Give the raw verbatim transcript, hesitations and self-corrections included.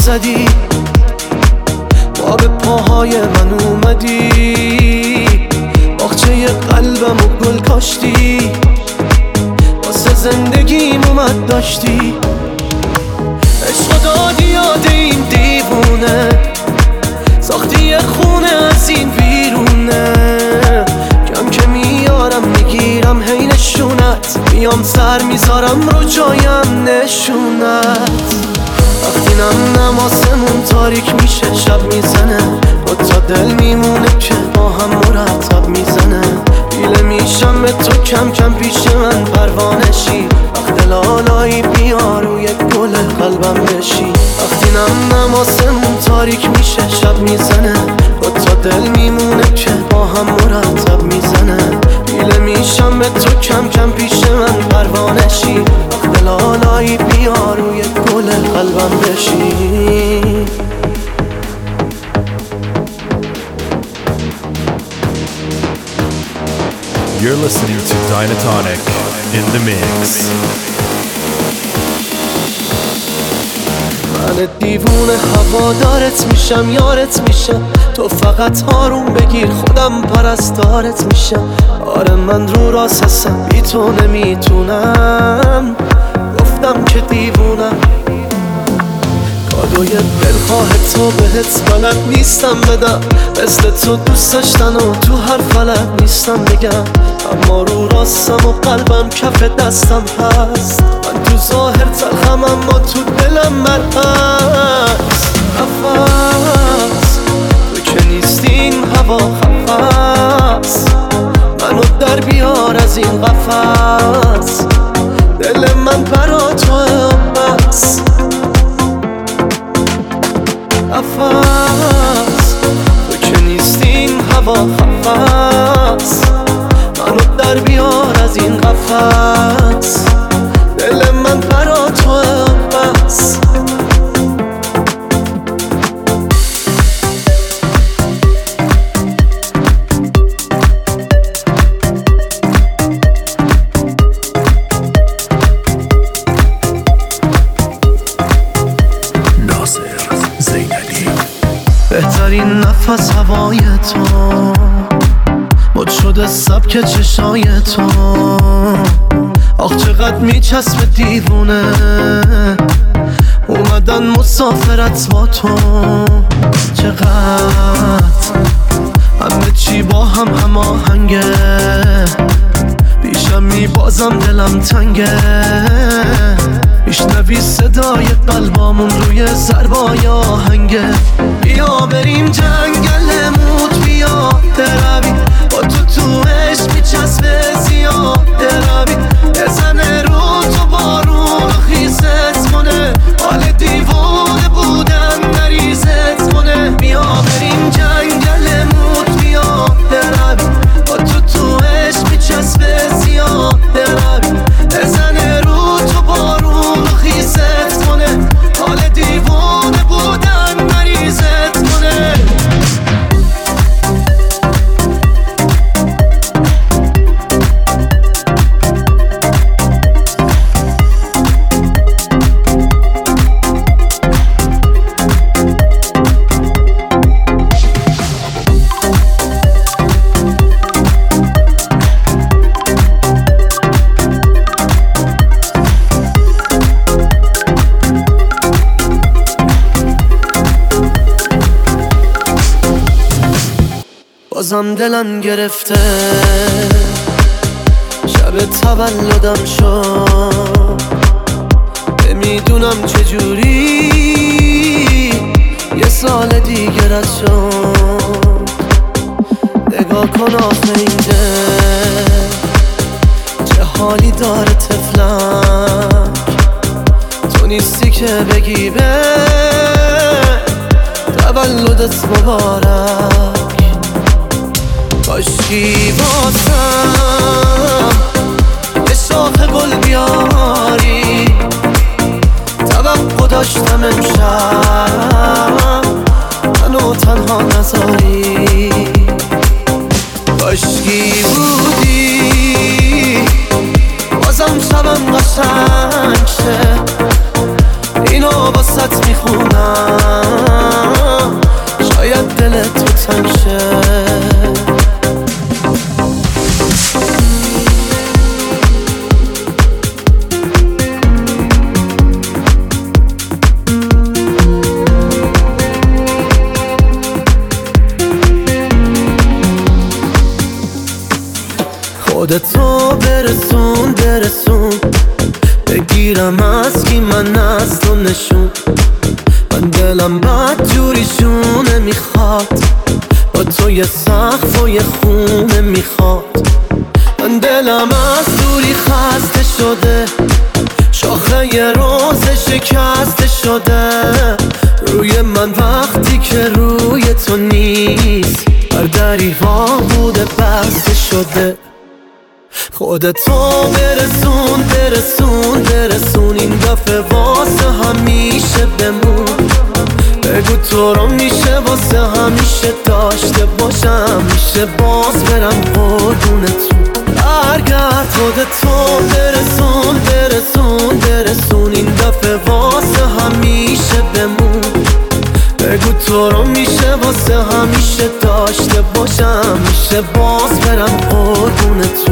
زدی، با به پاهای من اومدی، باغچه قلبم و گل کاشتی، واسه زندگیم اومد داشتی. عشق دادی یاد این دیوونه، ساختی یه خونه از این بیرونه، کم که میارم میگیرم هی نشونت، میام سر میذارم رو جایم نشونت. وقتی نم نماسمون تاریک میشه شب میزنه، با تا دل میمونه که با هم مرتب میزنه، بیله میشم به تو کم کم پیش من پروانشی، وقت لالایی بیا روی گل قلبم بشی. وقتی نم نماسمون تاریک میشه شب میزنه، با تا دل میمونه که با هم مرتب میزنه، بیله میشم به تو کم کم پیش من پروانشی، وقت لالایی بیا روی گل قلبم بشی. You're listening to Dynatonic in the mix. من دیوونه هوادارت میشم، یارت میشم، تو فقط آروم بگیر خودم پرستارت میشم. آره من رو راست هستم، بی تو نمیتونم، گفتم که دیوونم. کادوی دلخواه تو بهت بلد نیستم بدم، مثل تو دوست داشتن و تو هر فلک نیستم بگم، اما رو راستم و قلبم کف دستم هست. من تو ظاهر تلخم اما تو دلم مرهست. نفس تو که نیستی این هوا خفست، منو در بیار از این قفس، دل من برا تو بس. نفس تو که نیستی این هوا خفست، منو در بیار از این قفس، دل من برا تو بس. بهترین نفس هوای تو، مد شده سبک چشای تو، آخ چقدر میچسب دیوونه، اومدن مسافرت با تو. چقدر همه چی با هم هماهنگه، پیشم میبازم دلم تنگه، میشنوی صدای قلبامون روی ضربای آهنگه. بیا بریم جنگل موت، بیا دروی با تو تو عشق میچسبه زیاده روی، بزنه رو تو بارون خیست کنه، حال دیوانه بودن نریزت کنه. بیا بریم جنگل موت، بیا دروی با تو تو عشق میچسبه زیاده روی، بزنه رو تو بارون خیست کنه، حال دیوانه بودن نریزت کنه. بازم دلم گرفته، شب تولدم شد، نمیدونم چجوری یه سال دیگه رد شد. نگاه کن آخه این دل چه حالی داره تفلک، تو نیستی که بگی به تولدت مبارک. کاشکی واسم یه شاخ گل بیاری، توقع داشتم امشب منو تنها نذاری. کاشکی بودی بازم شبم قشنگ شه، اینو واسط میخونم دلم از کی من از تو نشون، من دلم بد جوریشونه میخواد، با تو یه سقف و یه خونه میخواد. من دلم از دوری خسته شده، شاخه یه روز شکسته شده روی من وقتی که روی تو نیست، بر دریوا بوده بسته شده. خودتو برسون برسون برسون این دفعه واسه همیشه بمون، بگو تو رو میشه واسه همیشه داشته باشم، میشه باز برم قربونتون. برگرد خودتو برسون برسون برسون این دفعه واسه همیشه بمون، بگو تو رو میشه واسه همیشه داشته باشم، میشه باز برم قربونتون.